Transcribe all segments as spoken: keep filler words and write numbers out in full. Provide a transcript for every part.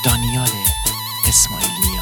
دانیال اسماعیلیا.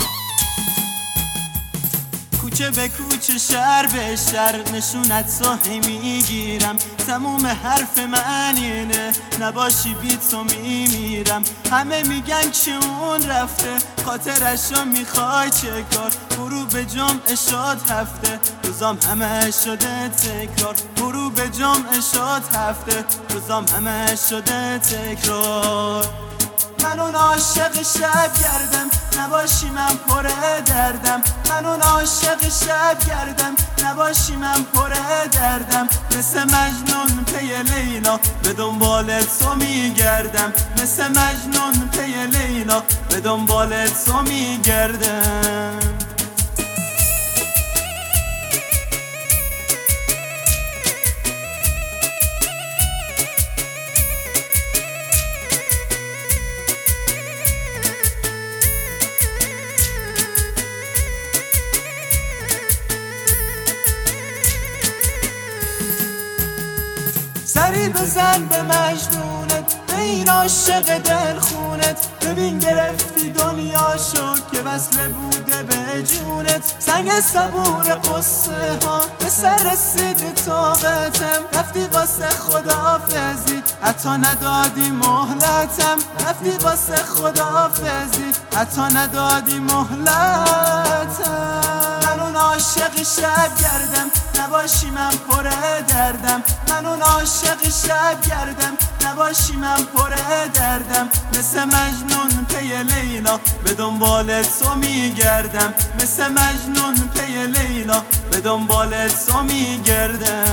کوچه به کوچه شهر به شهر نشونت ساهی میگیرم، تموم حرف من اینه نباشی بی تو میمیرم. همه میگن که اون رفته خاطرشو میخوای چه کار، برو به جمعه شاد هفته روزام همه شده تکرار، برو به جمعه شاد هفته روزام همه شده تکرار. من اون عاشق شب گردم نباشی من پر دردم، من اون عاشق شب گردم نباشی من پر دردم. مثل مجنون پی لیلا به دنبال تو میگردم، مثل مجنون پی لیلا به دنبال تو میگردم. سری بزن به مجنونت به این عاشق دلخونت، ببین گرفتی دنیاشو که وصله بوده به جونت. سنگ صبور قصه ها به سر رسید طاقتم، رفتی واسه خداحافظی حتی ندادی مهلتم، رفتی واسه خداحافظی حتی ندادی مهلتم. من اون عاشق شب گردم نباشی من پر دردم، من اون عاشق شب گردم نباشی من پر دردم. مثل مجنون پی لیلا به دنبال تو میگردم، مثل مجنون پی لیلا به دنبال تو میگردم.